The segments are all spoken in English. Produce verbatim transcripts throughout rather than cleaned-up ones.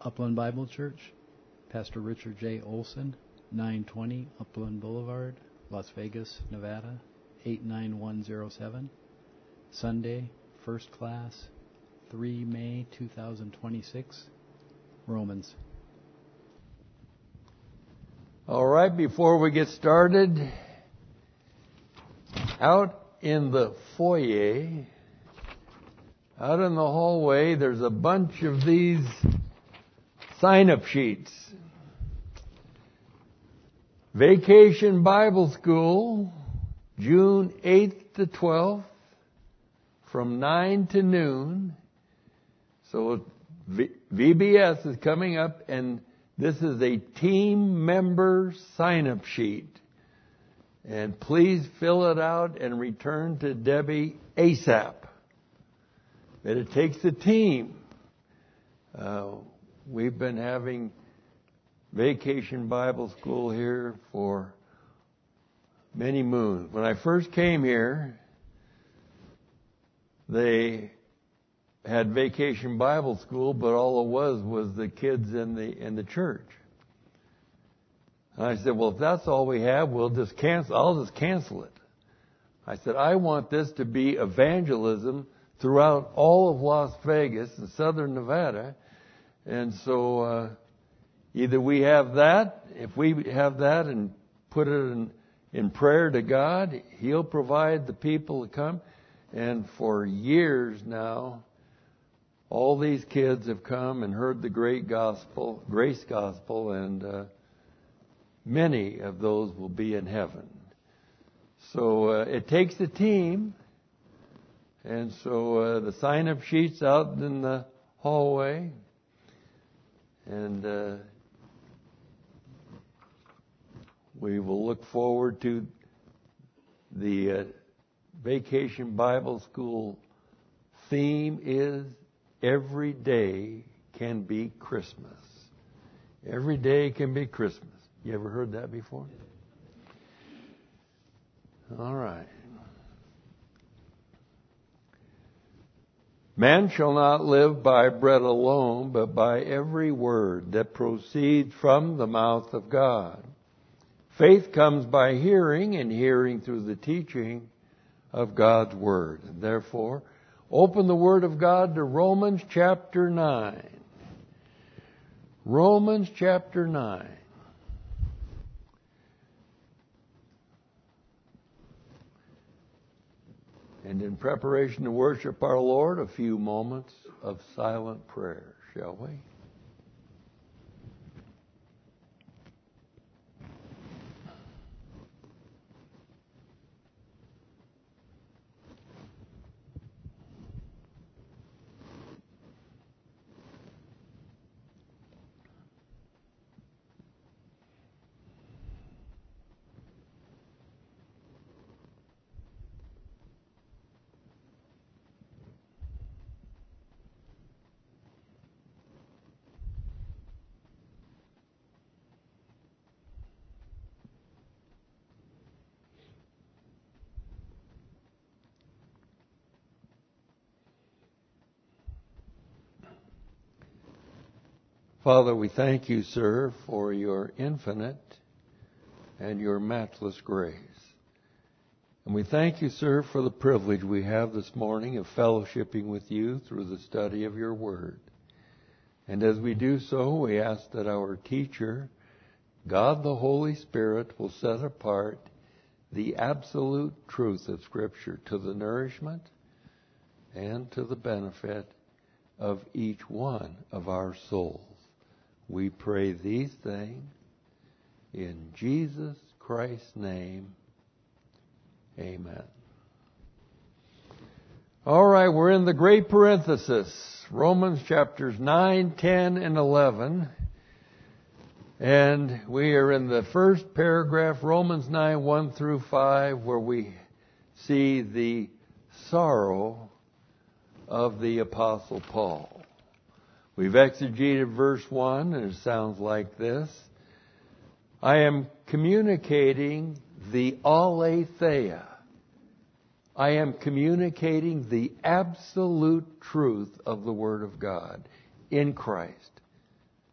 Upland Bible Church, Pastor Richard J. Olson, nine twenty Upland Boulevard, Las Vegas, Nevada, eight nine one zero seven. Sunday, first class, the third of May two thousand twenty-six, Romans. All right, before we get started, out in the foyer, out in the hallway, there's a bunch of these sign-up sheets. Vacation Bible School, June eighth to twelfth, from nine to noon. So V B S is coming up, and this is a team member sign-up sheet. And please fill it out and return to Debbie ASAP. But it takes a team. Uh, we've been having Vacation Bible School here for many moons. When I first came here, they had Vacation Bible School, but all it was was the kids in the in the church. And I said, well, if that's all we have, we'll just cancel. I'll just cancel it. I said, I want this to be evangelism throughout all of Las Vegas and Southern Nevada. And so uh, either we have that, if we have that and put it in, in prayer to God, He'll provide the people to come. And for years now, all these kids have come and heard the great gospel, grace gospel, and uh, many of those will be in heaven. So uh, it takes a team. And so uh, the sign-up sheet's out in the hallway. And uh, we will look forward to the uh, Vacation Bible School theme is every day can be Christmas. Every day can be Christmas. You ever heard that before? All right. Man shall not live by bread alone, but by every word that proceeds from the mouth of God. Faith comes by hearing, and hearing through the teaching of God's Word. And therefore, open the Word of God to Romans chapter nine. Romans chapter nine. And in preparation to worship our Lord, a few moments of silent prayer, shall we? Father, we thank you, sir, for your infinite and your matchless grace. And we thank you, sir, for the privilege we have this morning of fellowshipping with you through the study of your word. And as we do so, we ask that our teacher, God the Holy Spirit, will set apart the absolute truth of Scripture to the nourishment and to the benefit of each one of our souls. We pray these things in Jesus Christ's name. Amen. All right, we're in the great parenthesis, Romans chapters nine, ten, and eleven. And we are in the first paragraph, Romans nine, one through five, where we see the sorrow of the Apostle Paul. We've exegeted verse one, and it sounds like this. I am communicating the aletheia. I am communicating the absolute truth of the Word of God in Christ.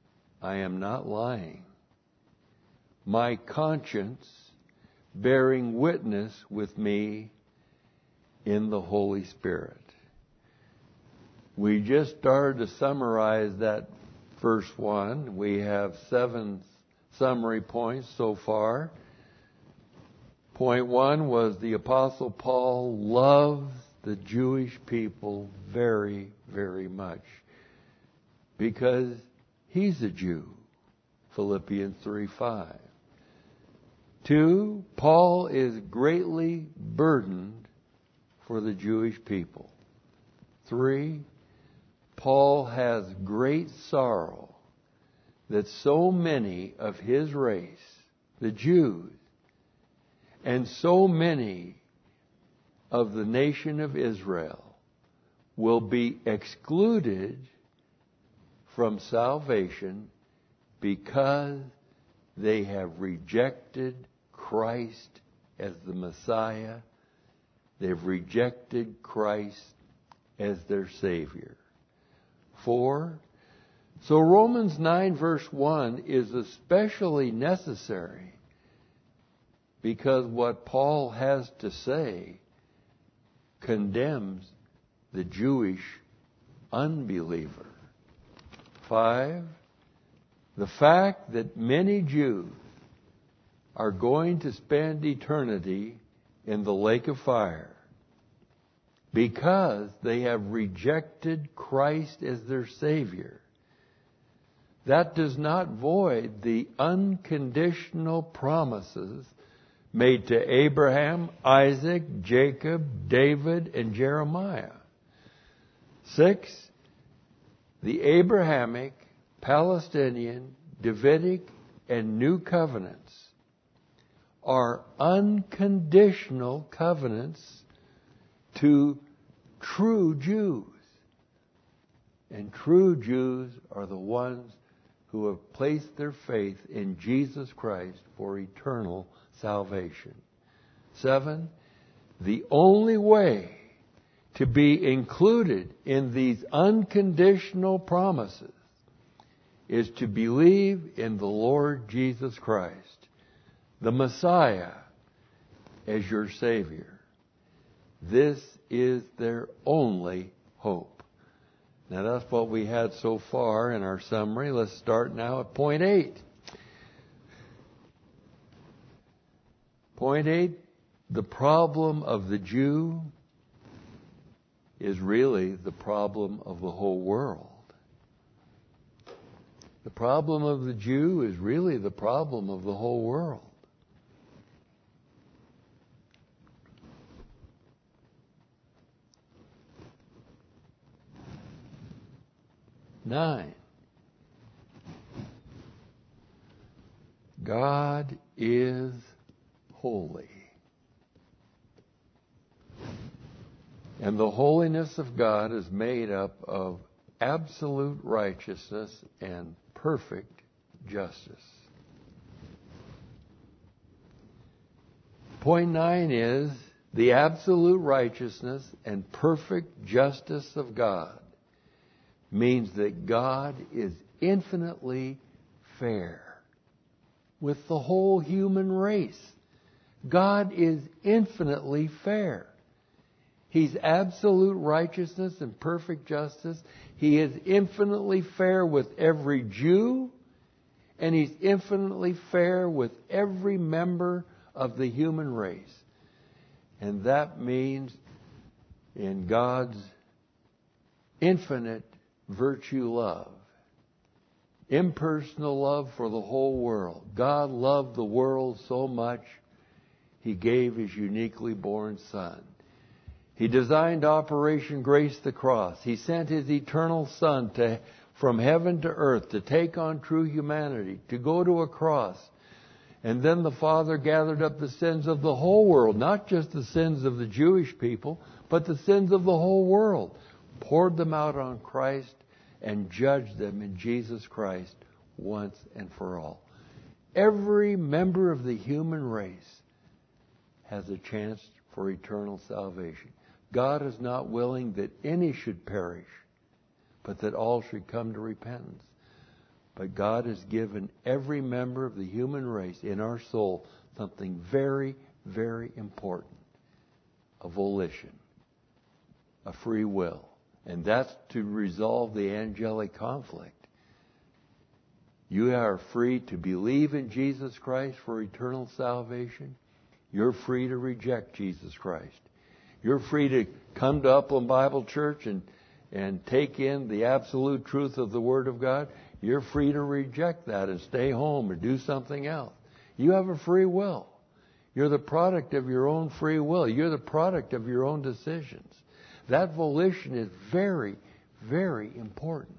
I am not lying. My conscience bearing witness with me in the Holy Spirit. We just started to summarize that verse one. We have seven summary points so far. Point one was the Apostle Paul loves the Jewish people very, very much because he's a Jew. Philippians three five. Two, Paul is greatly burdened for the Jewish people. Three, Paul has great sorrow that so many of his race, the Jews, and so many of the nation of Israel will be excluded from salvation because they have rejected Christ as the Messiah. They've rejected Christ as their Savior. Four, so Romans nine verse one is especially necessary because what Paul has to say condemns the Jewish unbeliever. Five, the fact that many Jews are going to spend eternity in the lake of fire because they have rejected Christ as their Savior. That does not void the unconditional promises made to Abraham, Isaac, Jacob, David, and Jeremiah. Six, the Abrahamic, Palestinian, Davidic, and New Covenants are unconditional covenants to true Jews. And true Jews are the ones who have placed their faith in Jesus Christ for eternal salvation. Seven, the only way to be included in these unconditional promises is to believe in the Lord Jesus Christ, the Messiah, as your Savior. This is their only hope. Now that's what we had so far in our summary. Let's start now at point eight. Point eight, the problem of the Jew is really the problem of the whole world. The problem of the Jew is really the problem of the whole world. Nine. God is holy. And the holiness of God is made up of absolute righteousness and perfect justice. Point nine is the absolute righteousness and perfect justice of God means that God is infinitely fair with the whole human race. God is infinitely fair. He's absolute righteousness and perfect justice. He is infinitely fair with every Jew, and He's infinitely fair with every member of the human race. And that means in God's infinite virtue love, impersonal love for the whole world. God loved the world so much, He gave His uniquely born Son. He designed Operation Grace the Cross. He sent His eternal Son to, from heaven to earth to take on true humanity, to go to a cross. And then the Father gathered up the sins of the whole world, not just the sins of the Jewish people, but the sins of the whole world, poured them out on Christ and judged them in Jesus Christ once and for all. Every member of the human race has a chance for eternal salvation. God is not willing that any should perish, but that all should come to repentance. But God has given every member of the human race in our soul something very, very important. A volition. A free will. And that's to resolve the angelic conflict. You are free to believe in Jesus Christ for eternal salvation. You're free to reject Jesus Christ. You're free to come to Upland Bible Church and, and take in the absolute truth of the Word of God. You're free to reject that and stay home or do something else. You have a free will. You're the product of your own free will. You're the product of your own decisions. That volition is very, very important.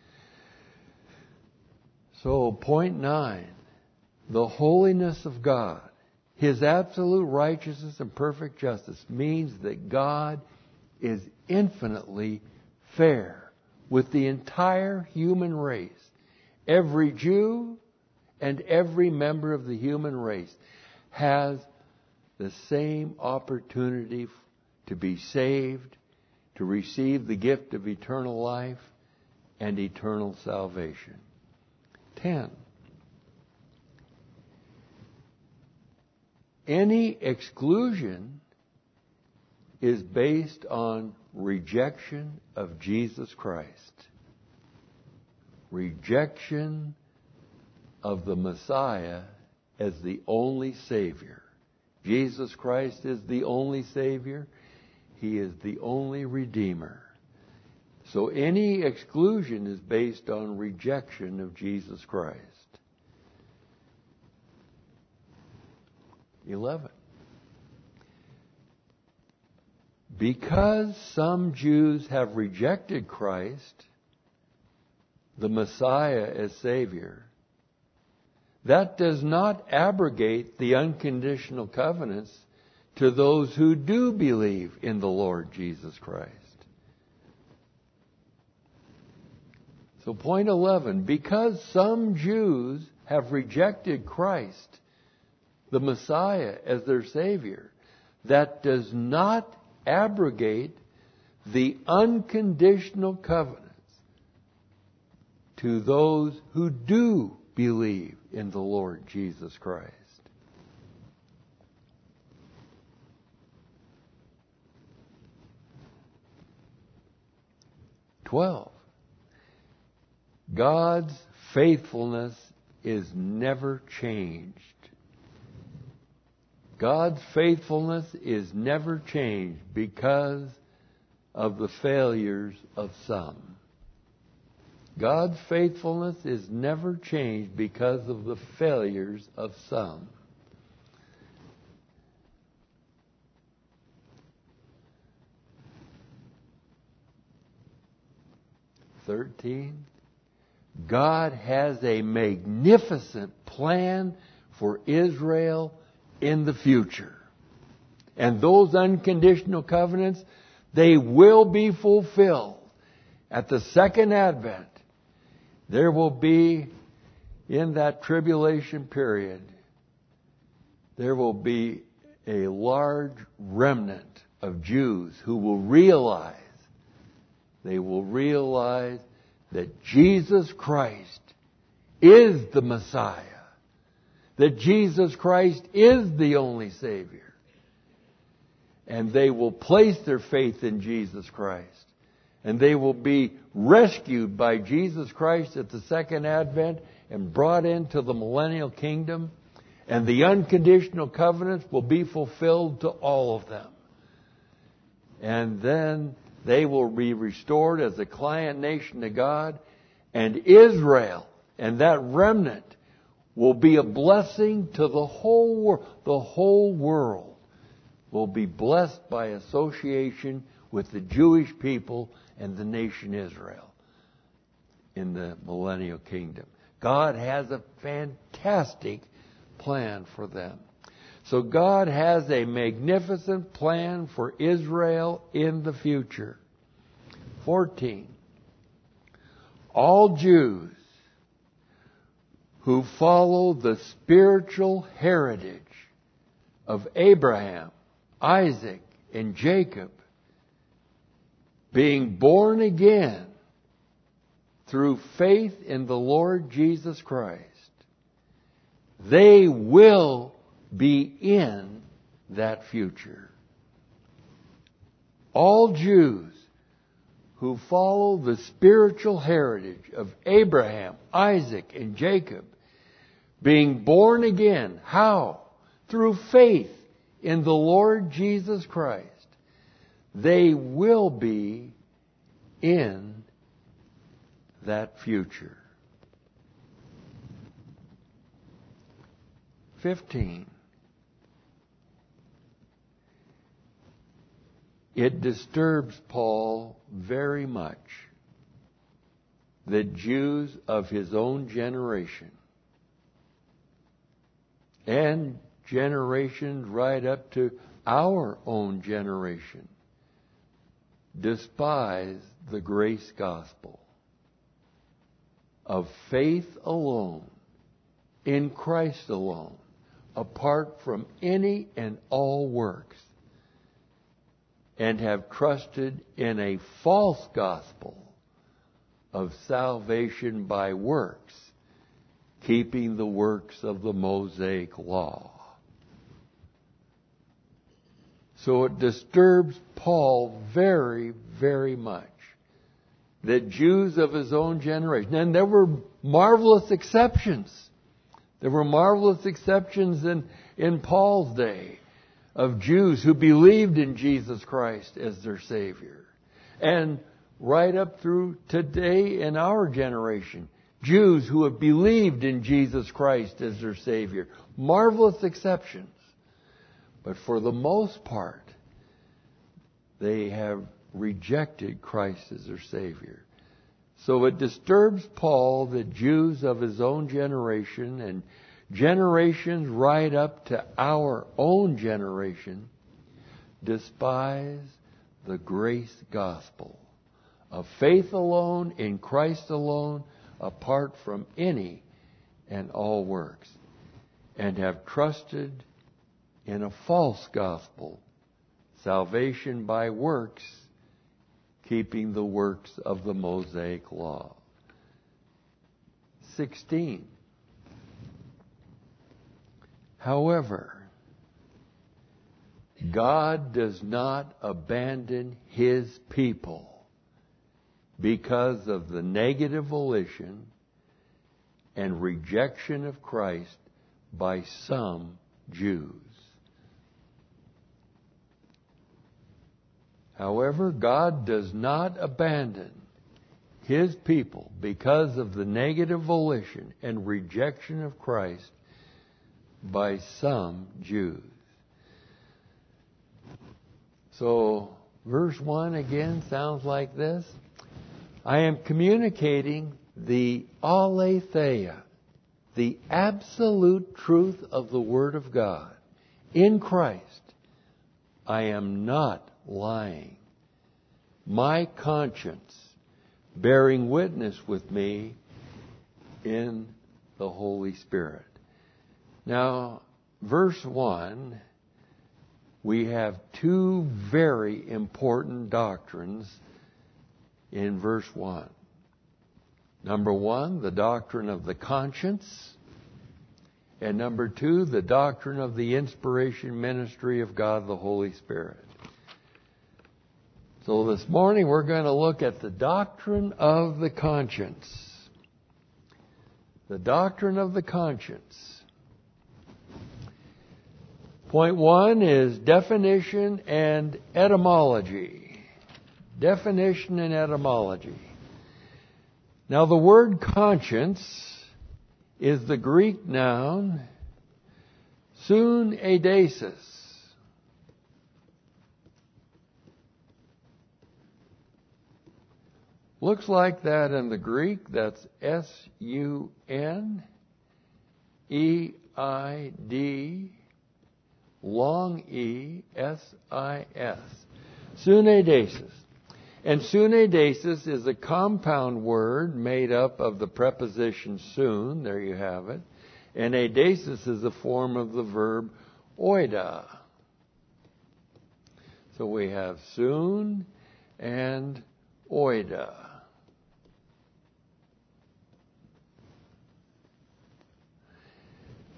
So, point nine, the holiness of God, His absolute righteousness and perfect justice means that God is infinitely fair with the entire human race. Every Jew and every member of the human race has the same opportunity to be saved, to receive the gift of eternal life and eternal salvation. ten. Any exclusion is based on rejection of Jesus Christ. Rejection of the Messiah as the only Savior. Jesus Christ is the only Savior. He is the only Redeemer. So any exclusion is based on rejection of Jesus Christ. eleven. Because some Jews have rejected Christ, the Messiah as Savior, that does not abrogate the unconditional covenants to those who do believe in the Lord Jesus Christ. So point eleven, because some Jews have rejected Christ, the Messiah, as their Savior, that does not abrogate the unconditional covenants to those who do believe in the Lord Jesus Christ. twelve. God's faithfulness is never changed. God's faithfulness is never changed because of the failures of some. God's faithfulness is never changed because of the failures of some. thirteen. God has a magnificent plan for Israel in the future. And those unconditional covenants, they will be fulfilled. At the second advent, there will be, in that tribulation period, there will be a large remnant of Jews who will realize, they will realize that Jesus Christ is the Messiah. That Jesus Christ is the only Savior. And they will place their faith in Jesus Christ. And they will be rescued by Jesus Christ at the second advent and brought into the millennial kingdom. And the unconditional covenants will be fulfilled to all of them. And then they will be restored as a client nation to God. And Israel and that remnant will be a blessing to the whole world. The whole world will be blessed by association with the Jewish people and the nation Israel in the millennial kingdom. God has a fantastic plan for them. So God has a magnificent plan for Israel in the future. fourteen. All Jews who follow the spiritual heritage of Abraham, Isaac, and Jacob, being born again through faith in the Lord Jesus Christ, they will be in that future. All Jews who follow the spiritual heritage of Abraham, Isaac, and Jacob, being born again. How? Through faith in the Lord Jesus Christ. They will be in that future. Fifteen. It disturbs Paul very much that Jews of his own generation and generations right up to our own generation despise the grace gospel of faith alone, in Christ alone, apart from any and all works, and have trusted in a false gospel of salvation by works, keeping the works of the Mosaic law. So it disturbs Paul very, very much that Jews of his own generation, and there were marvelous exceptions. There were marvelous exceptions in, in Paul's day of Jews who believed in Jesus Christ as their Savior. And right up through today in our generation, Jews who have believed in Jesus Christ as their Savior. Marvelous exceptions. But for the most part, they have rejected Christ as their Savior. So it disturbs Paul that Jews of his own generation and generations right up to our own generation despise the grace gospel of faith alone, in Christ alone, apart from any and all works, and have trusted in a false gospel, salvation by works, keeping the works of the Mosaic law. sixteen. However, God does not abandon His people because of the negative volition and rejection of Christ by some Jews. However, God does not abandon His people because of the negative volition and rejection of Christ by some Jews. So, verse one again sounds like this. I am communicating the aletheia, the absolute truth of the Word of God. In Christ, I am not lying. My conscience bearing witness with me in the Holy Spirit. Now, verse one, we have two very important doctrines in verse one. Number one, the doctrine of the conscience. And number two, the doctrine of the inspiration ministry of God the Holy Spirit. So this morning we're going to look at the doctrine of the conscience. The doctrine of the conscience. Point one is definition and etymology. Definition and etymology. Now the word conscience is the Greek noun suneidesis. Looks like that in the Greek. That's S U N E I D long E S I S. Suneidesis. And suneidesis is a compound word made up of the preposition sun, there you have it, and eidesis is a form of the verb oida. So we have sun and oida.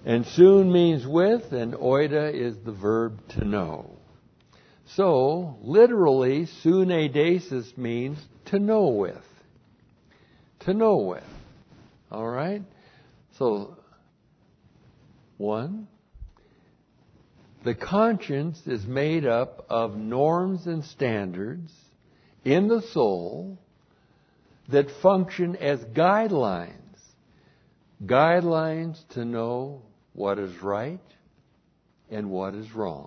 And soon means with, and oida is the verb to know. So, literally, suneidesis means to know with. To know with. All right? So, one, the conscience is made up of norms and standards in the soul that function as guidelines. Guidelines to know what is right and what is wrong.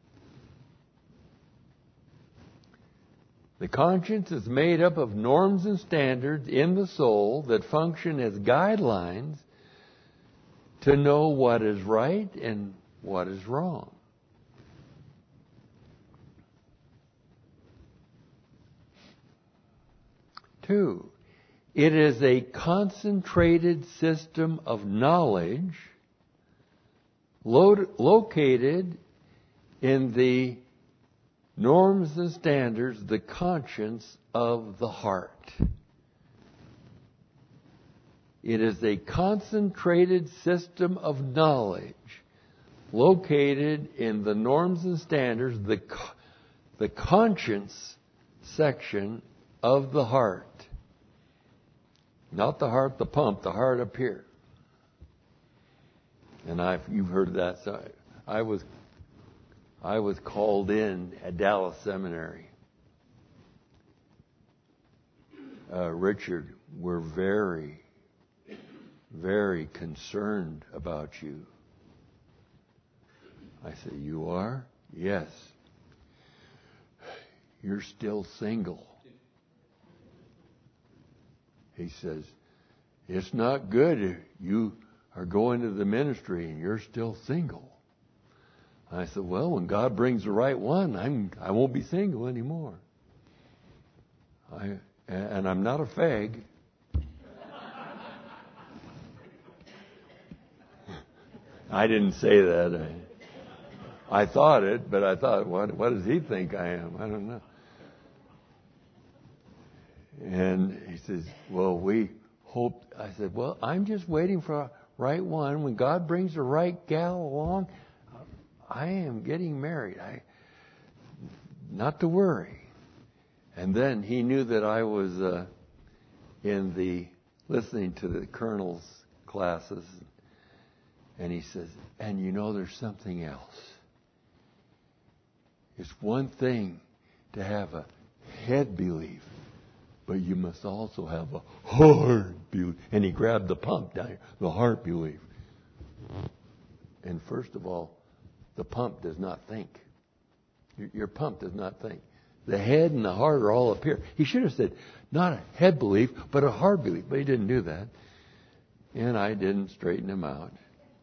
The conscience is made up of norms and standards in the soul that function as guidelines to know what is right and what is wrong. Two, it is a concentrated system of knowledge lo- located in the norms and standards, the conscience of the heart. It is a concentrated system of knowledge located in the norms and standards, the, the conscience section of the heart. Not the heart, the pump, the heart up here. And I've, you've heard that. So I was I was called in at Dallas Seminary. Uh, Richard, we're very, very concerned about you. I said, you are? Yes. You're still single. He says, it's not good if you are going to the ministry and you're still single. I said, well, when God brings the right one, I'm, I won't be single anymore. I, and I'm not a fag. I didn't say that. I, I thought it, but I thought, what, what does he think I am? I don't know. And he says, well, we hope. I said, well, I'm just waiting for a right one. When God brings the right gal along, I am getting married. I, not to worry. And then he knew that I was uh, in the listening to the colonel's classes. And he says, and you know there's something else. It's one thing to have a head belief, but you must also have a heart belief. And he grabbed the pump down here, the heart belief. And first of all, the pump does not think. Your, your pump does not think. The head and the heart are all up here. He should have said, not a head belief, but a heart belief. But he didn't do that. And I didn't straighten him out.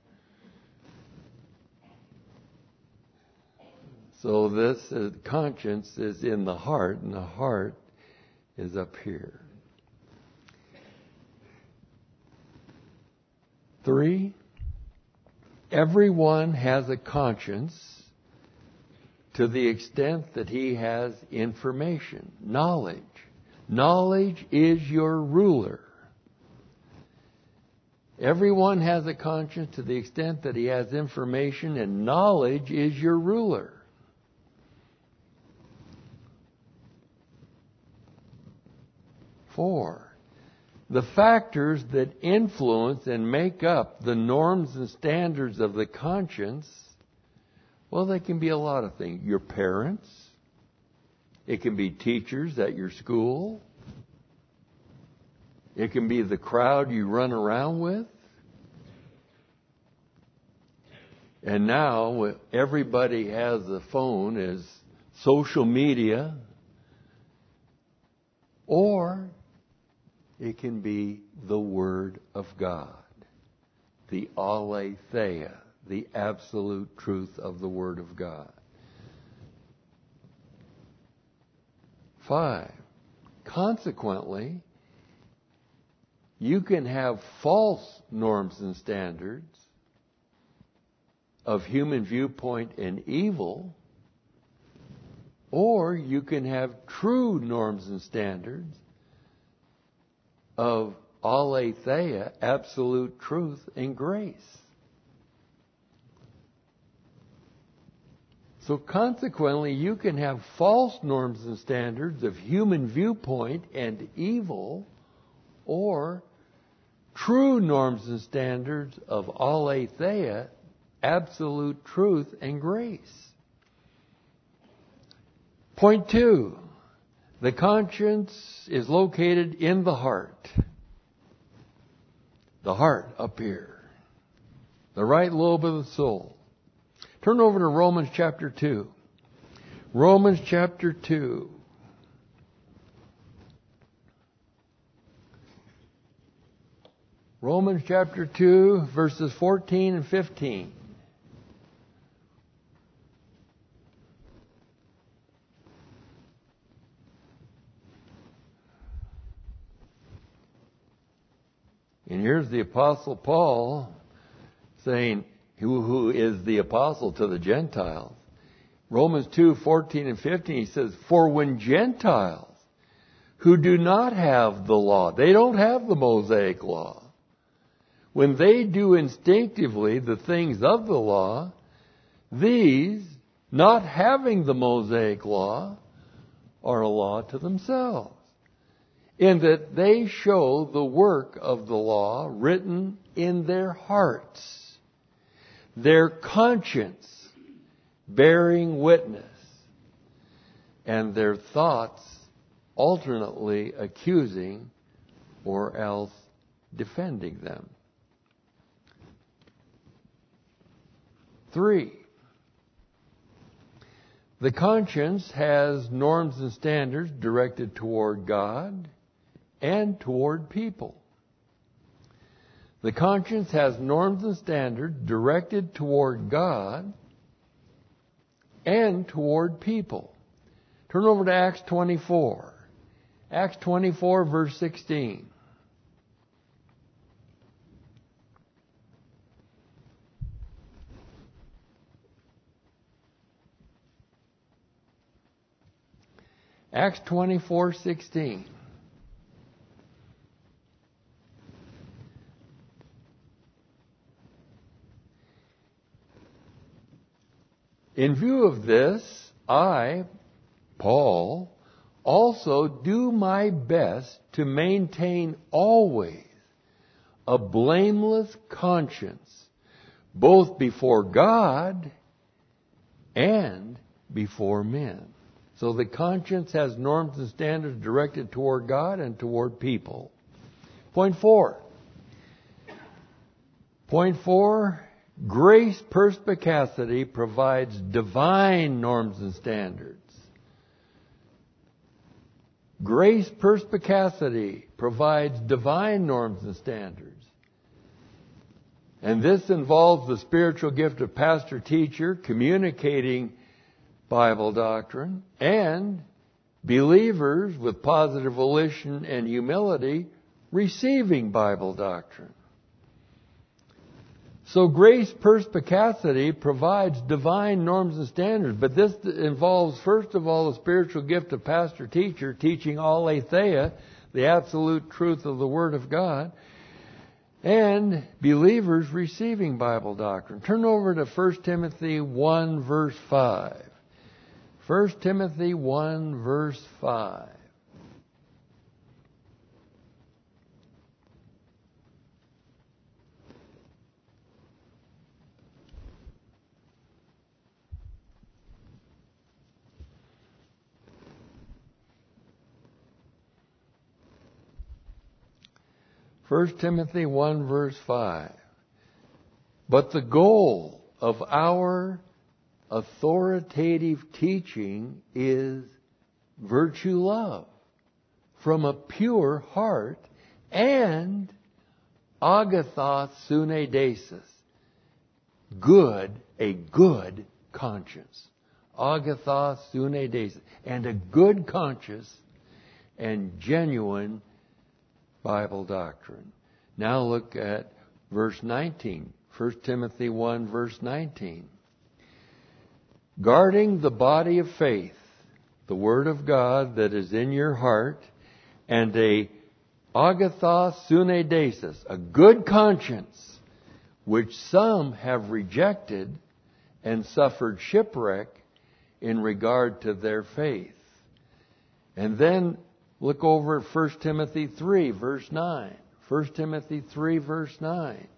So this uh, conscience is in the heart, and the heart is up here. Three, everyone has a conscience to the extent that he has information, knowledge. Knowledge is your ruler. Everyone has a conscience to the extent that he has information, and knowledge is your ruler. Four, the factors that influence and make up the norms and standards of the conscience, well, they can be a lot of things. Your parents. It can be teachers at your school. It can be the crowd you run around with. And now everybody has a phone, is social media. Or it can be the Word of God, the aletheia, the absolute truth of the Word of God. Five, consequently, you can have false norms and standards of human viewpoint and evil, or you can have true norms and standards of aletheia, absolute truth and grace. So consequently, you can have false norms and standards of human viewpoint and evil, or true norms and standards of aletheia, absolute truth and grace. Point two, the conscience is located in the heart. The heart up here. The right lobe of the soul. Turn over to Romans chapter two. Romans chapter two. Romans chapter two, verses fourteen and fifteen. And here's the Apostle Paul saying, who, who is the apostle to the Gentiles. Romans two, fourteen and fifteen, he says, for when Gentiles who do not have the law, they don't have the Mosaic law, when they do instinctively the things of the law, these, not having the Mosaic law, are a law to themselves, in that they show the work of the law written in their hearts, their conscience bearing witness, and their thoughts alternately accusing or else defending them. Three, the conscience has norms and standards directed toward God and toward people. The conscience has norms and standards directed toward God and toward people. Turn over to Acts twenty-four. Acts twenty-four, verse sixteen. Acts twenty-four, sixteen. In view of this, I, Paul, also do my best to maintain always a blameless conscience, both before God and before men. So the conscience has norms and standards directed toward God and toward people. Point four. Point four. Grace perspicacity provides divine norms and standards. Grace perspicacity provides divine norms and standards. And this involves the spiritual gift of pastor-teacher communicating Bible doctrine, and believers with positive volition and humility receiving Bible doctrine. So grace perspicacity provides divine norms and standards, but this involves, first of all, the spiritual gift of pastor-teacher teaching aletheia, the absolute truth of the Word of God, and believers receiving Bible doctrine. Turn over to First Timothy one, verse five. First Timothy one, verse five. First Timothy one, verse five. But the goal of our authoritative teaching is virtue love from a pure heart and agathos suneidesis, good, a good conscience. Agathos suneidesis, and a good conscience and genuine Bible doctrine. Now look at verse nineteen. First Timothy one, verse nineteen. Guarding the body of faith, the Word of God that is in your heart, and a agathos suneidesis, a good conscience, which some have rejected and suffered shipwreck in regard to their faith. And then look over at First Timothy three, verse nine. First Timothy three, verse nine.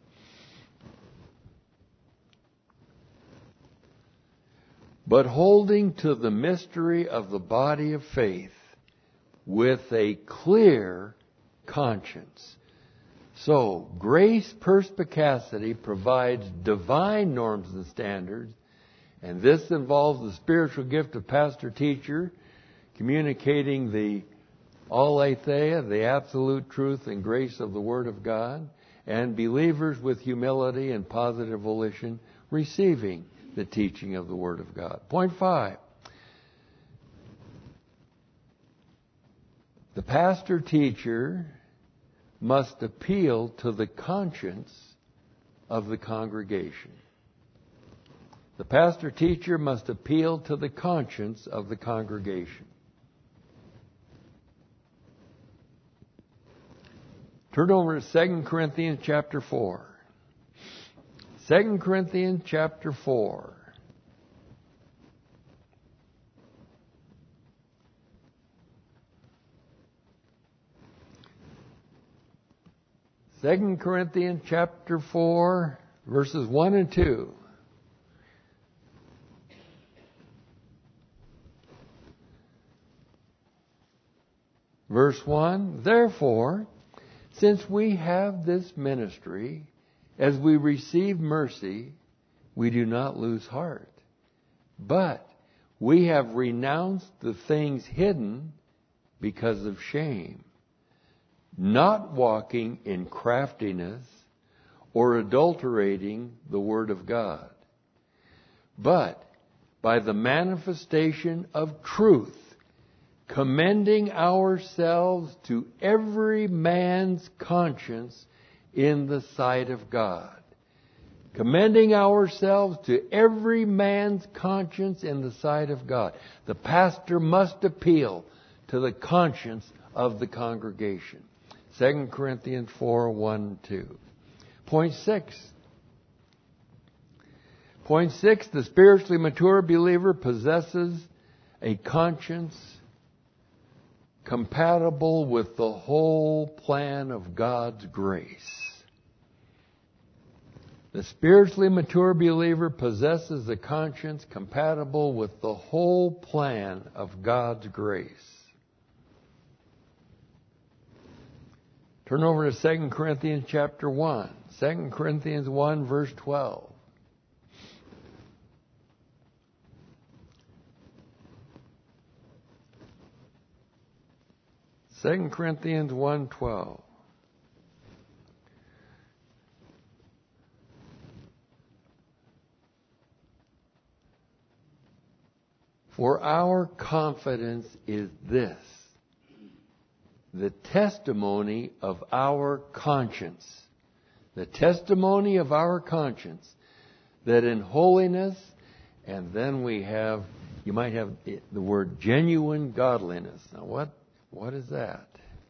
But holding to the mystery of the body of faith with a clear conscience. So, grace perspicacity provides divine norms and standards, and this involves the spiritual gift of pastor-teacher, communicating the aletheia, the absolute truth and grace of the Word of God, and believers with humility and positive volition receiving the teaching of the Word of God. Point five. The pastor-teacher must appeal to the conscience of the congregation. The pastor-teacher must appeal to the conscience of the congregation. Turn over to Second Corinthians chapter four. Second Corinthians chapter four. Second Corinthians chapter four, verses one and two. Verse one, therefore, since we have this ministry, as we receive mercy, we do not lose heart. But we have renounced the things hidden because of shame, not walking in craftiness or adulterating the Word of God, but by the manifestation of truth, commending ourselves to every man's conscience in the sight of God. Commending ourselves to every man's conscience in the sight of God. The pastor must appeal to the conscience of the congregation. Second Corinthians four, one, two. Point six. Point six, the spiritually mature believer possesses a conscience compatible with the whole plan of God's grace. The spiritually mature believer possesses a conscience compatible with the whole plan of God's grace. Turn over to Second Corinthians chapter one. Second Corinthians one, verse twelve. Second Corinthians one, twelve. For our confidence is this, the testimony of our conscience. The testimony of our conscience, that in holiness, and then we have, you might have the word genuine godliness. Now what, what is that?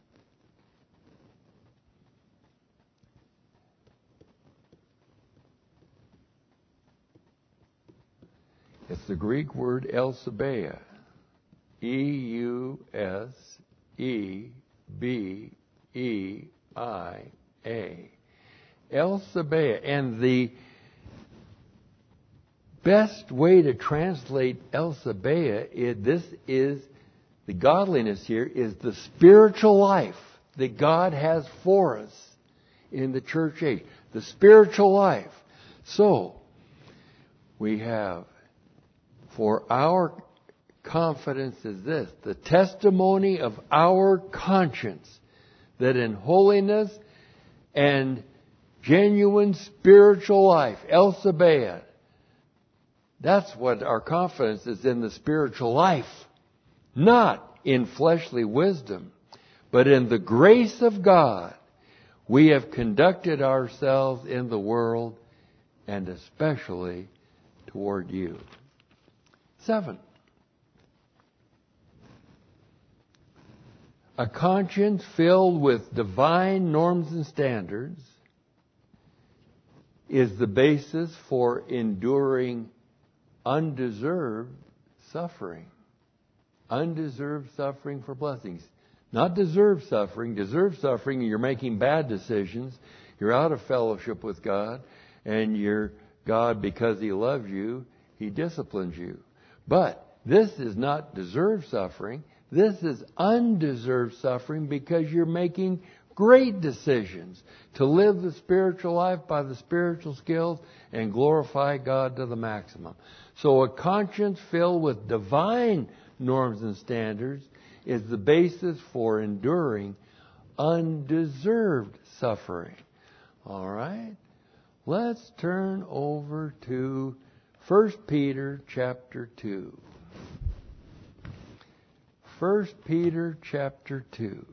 It's the Greek word Eusebeia. E U S E B E I A. Eusebeia. And the best way to translate Eusebeia is, this is, the godliness here is the spiritual life that God has for us in the church age. The spiritual life. So, we have, for our confidence is this, the testimony of our conscience, that in holiness and genuine spiritual life, Eusebeia, that's what our confidence is, in the spiritual life. Not in fleshly wisdom, but in the grace of God, we have conducted ourselves in the world, and especially toward you. Seven. A conscience filled with divine norms and standards is the basis for enduring undeserved suffering. Undeserved suffering for blessings. Not deserved suffering. Deserved suffering, you're making bad decisions. You're out of fellowship with God. And you're, God, because He loves you, He disciplines you. But this is not deserved suffering. This is undeserved suffering because you're making great decisions to live the spiritual life by the spiritual skills and glorify God to the maximum. So a conscience filled with divine norms and standards is the basis for enduring undeserved suffering. All right? Let's turn over to First Peter chapter two. First Peter chapter two.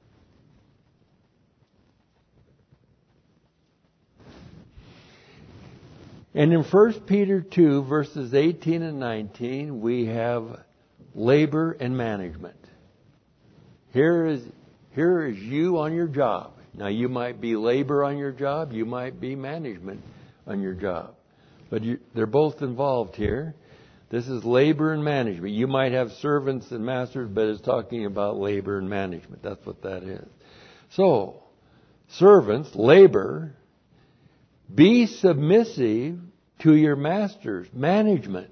And in First Peter two, verses eighteen and nineteen, we have labor and management. Here is, here is you on your job. Now, you might be labor on your job. You might be management on your job. But you, they're both involved here. This is labor and management. You might have servants and masters, but it's talking about labor and management. That's what that is. So, servants, labor, be submissive to your masters, management.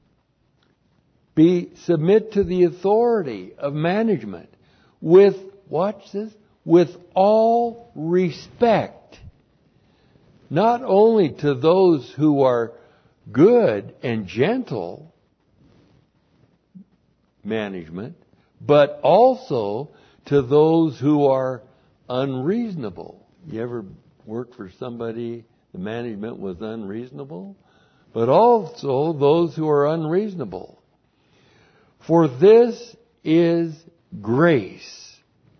Be submit to the authority of management with, watch this, with all respect. Not only to those who are good and gentle, management, but also to those who are unreasonable. You ever work for somebody, the management was unreasonable? But also those who are unreasonable. For this is grace,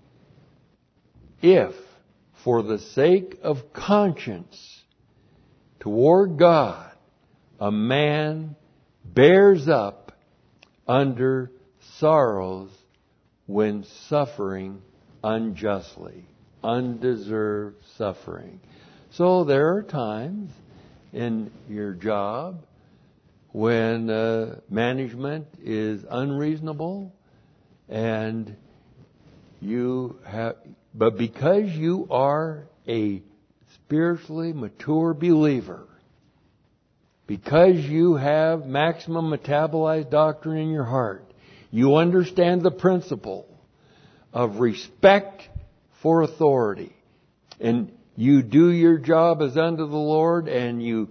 if, for the sake of conscience toward God, a man bears up under sorrows when suffering unjustly, undeserved suffering. So there are times in your job when uh, management is unreasonable and you have, but because you are a spiritually mature believer, because you have maximum metabolized doctrine in your heart, you understand the principle of respect for authority, and you do your job as unto the Lord, and you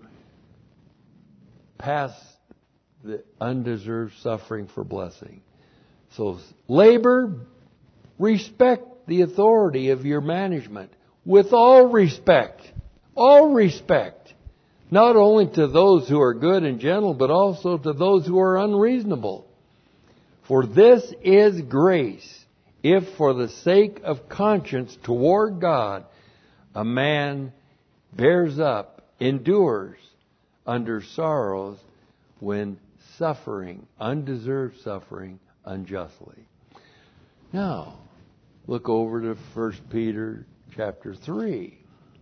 pass the undeserved suffering for blessing. So labor, respect the authority of your management with all respect. All respect. Not only to those who are good and gentle, but also to those who are unreasonable. For this is grace, if for the sake of conscience toward God, a man bears up, endures under sorrows when suffering, undeserved suffering, unjustly. Now, look over to First Peter chapter three.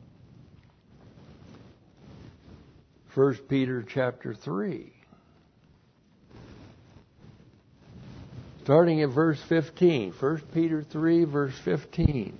First Peter chapter three. Starting at verse fifteen. First Peter three, verse fifteen.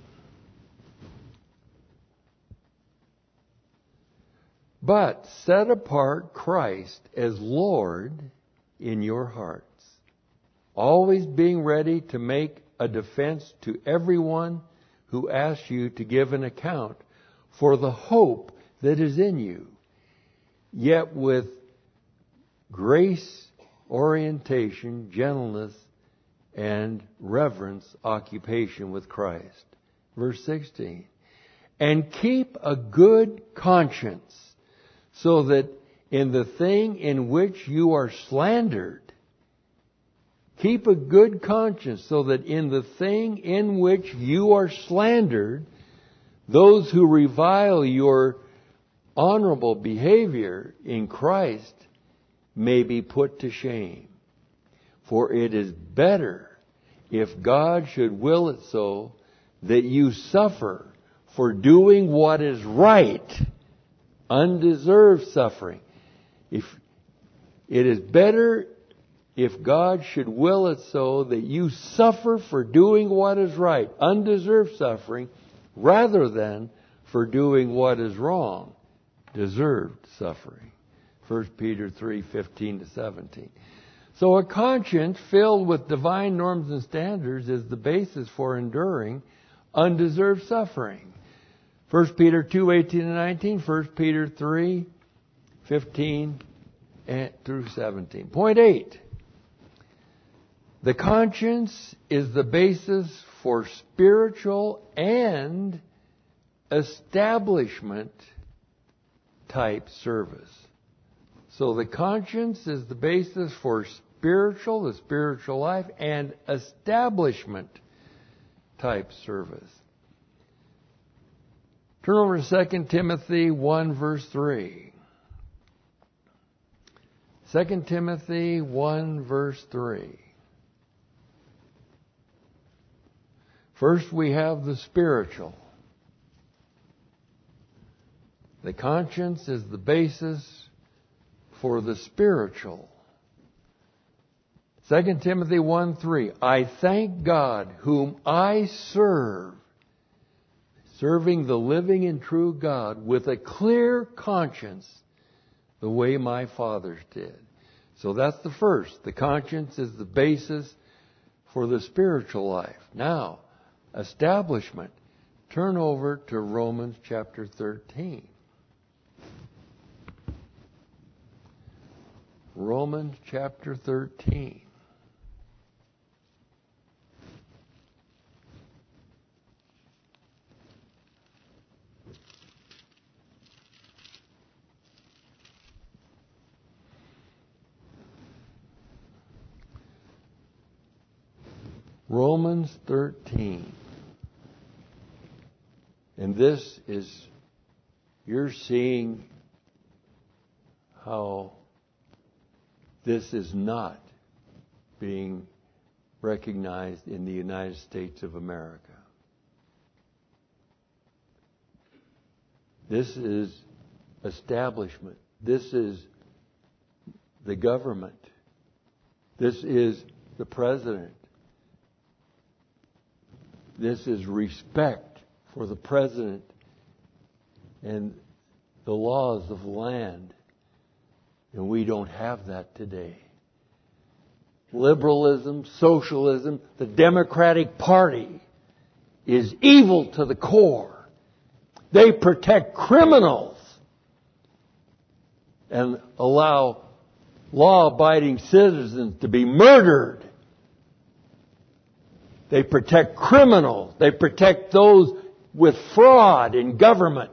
But set apart Christ as Lord in your hearts, always being ready to make a defense to everyone who asks you to give an account for the hope that is in you, yet with grace, orientation, gentleness, and reverence, occupation with Christ. Verse sixteen. And keep a good conscience, so that in the thing in which you are slandered, keep a good conscience, so that in the thing in which you are slandered, those who revile your honorable behavior in Christ may be put to shame. For it is better, if God should will it so, that you suffer for doing what is right, undeserved suffering. If it is better if God should will it so that you suffer for doing what is right, undeserved suffering, rather than for doing what is wrong, deserved suffering. First Peter three, fifteen to seventeen. So a conscience filled with divine norms and standards is the basis for enduring undeserved suffering. First Peter two, eighteen and nineteen, First Peter three, fifteen through seventeen. Point eight. The conscience is the basis for spiritual and establishment type service. So the conscience is the basis for spiritual, the spiritual life, and establishment type service. Turn over to Second Timothy one, verse three. Second Timothy one, verse three. First we have the spiritual. The conscience is the basis for the spiritual. Second Timothy one, three. I thank God whom I serve, serving the living and true God with a clear conscience, the way my fathers did. So that's the first. The conscience is the basis for the spiritual life. Now, establishment. Turn over to Romans chapter thirteen. Romans chapter thirteen. Romans thirteen. And this is, you're seeing how this is not being recognized in the United States of America. This is establishment. This is the government. This is the president. This is respect for the president and the laws of land. And we don't have that today. Liberalism, socialism, the Democratic Party is evil to the core. They protect criminals and allow law-abiding citizens to be murdered. They protect criminals. They protect those with fraud in government.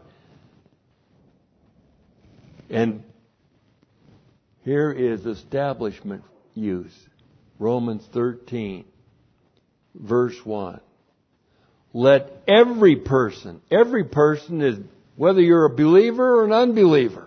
And here is establishment use. Romans thirteen, verse one. Let every person, every person is, whether you're a believer or an unbeliever,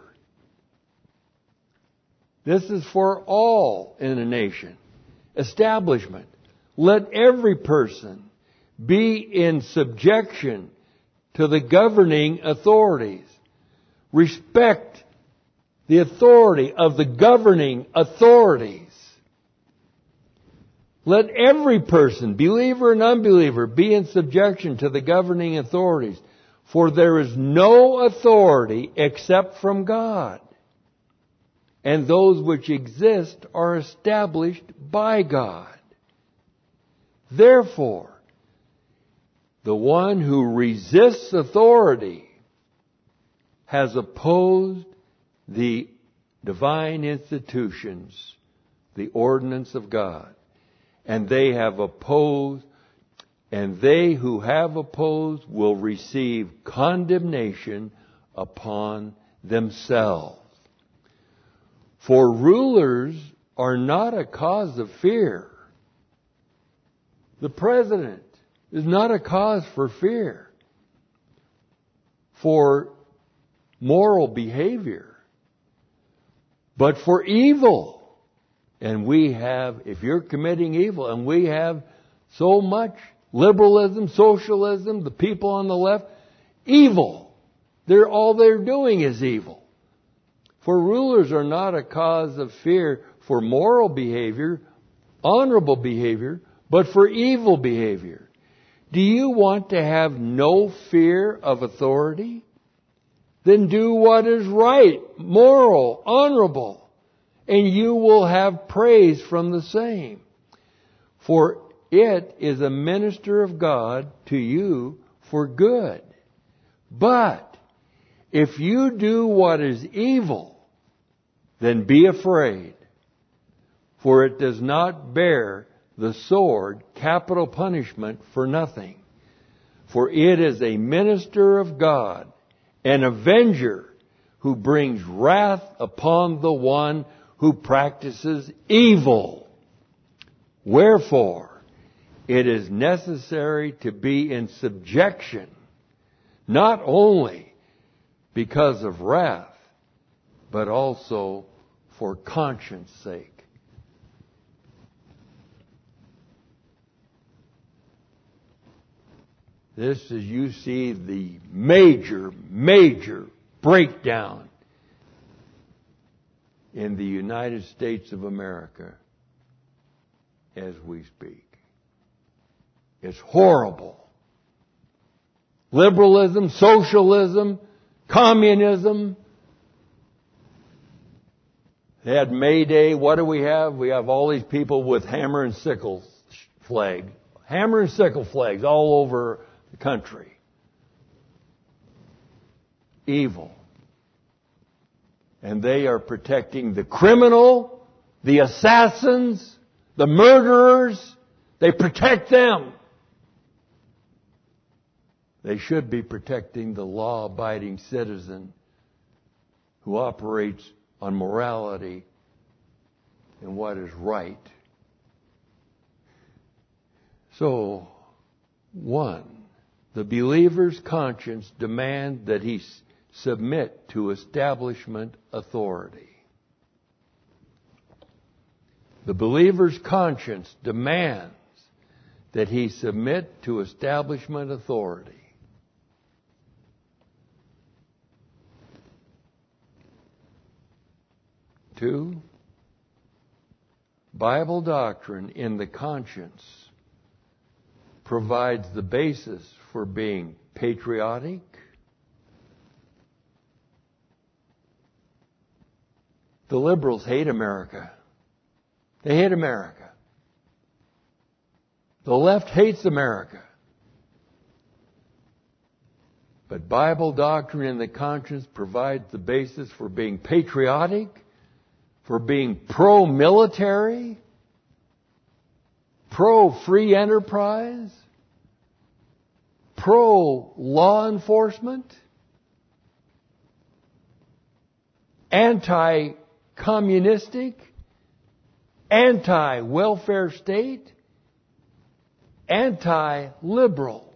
this is for all in a nation. Establishment. Let every person be in subjection to the governing authorities. Respect the authority of the governing authorities. Let every person, believer and unbeliever, be in subjection to the governing authorities. For there is no authority except from God. And those which exist are established by God. Therefore, the one who resists authority has opposed the divine institutions, the ordinance of God. And they have opposed, and they who have opposed will receive condemnation upon themselves. For rulers are not a cause of fear. The president is not a cause for fear, for moral behavior, but for evil. And we have, if you're committing evil, and we have so much liberalism, socialism, the people on the left, evil. They're, all they're doing is evil. For rulers are not a cause of fear, for moral behavior, honorable behavior, but for evil behavior. Do you want to have no fear of authority? Then do what is right, moral, honorable, and you will have praise from the same. For it is a minister of God to you for good. But if you do what is evil, then be afraid, for it does not bear the sword, capital punishment, for nothing. For it is a minister of God, an avenger who brings wrath upon the one who practices evil. Wherefore, it is necessary to be in subjection, not only because of wrath, but also for conscience sake. This is, you see, the major, major breakdown in the United States of America as we speak. It's horrible. Liberalism, socialism, communism. They had May Day. What do we have? We have all these people with hammer and sickle flag. Hammer and sickle flags all over the country. Evil. And they are protecting the criminal, the assassins, the murderers. They protect them. They should be protecting the law-abiding citizen who operates on morality and what is right. So, one, the believer's conscience demands that he submit to establishment authority. The believer's conscience demands that he submit to establishment authority. Two, Bible doctrine in the conscience provides the basis for being patriotic, the liberals hate America. They hate America. The left hates America. But Bible doctrine in the conscience provides the basis for being patriotic, for being pro-military, pro-free enterprise, pro-law enforcement, anti-communistic, anti-welfare state, anti-liberal.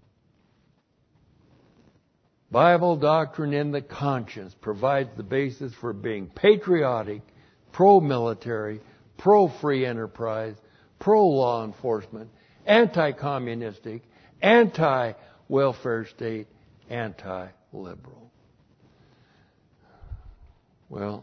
Bible doctrine in the conscience provides the basis for being patriotic, pro-military, pro-free enterprise, pro-law enforcement, anti-communistic, anti-welfare state, anti-liberal. Well,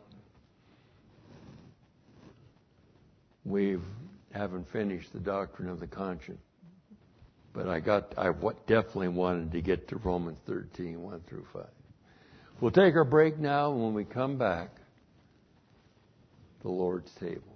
we haven't finished the doctrine of the conscience, but I got I definitely wanted to get to Romans thirteen, one through five. We'll take our break now, and when we come back, the Lord's table.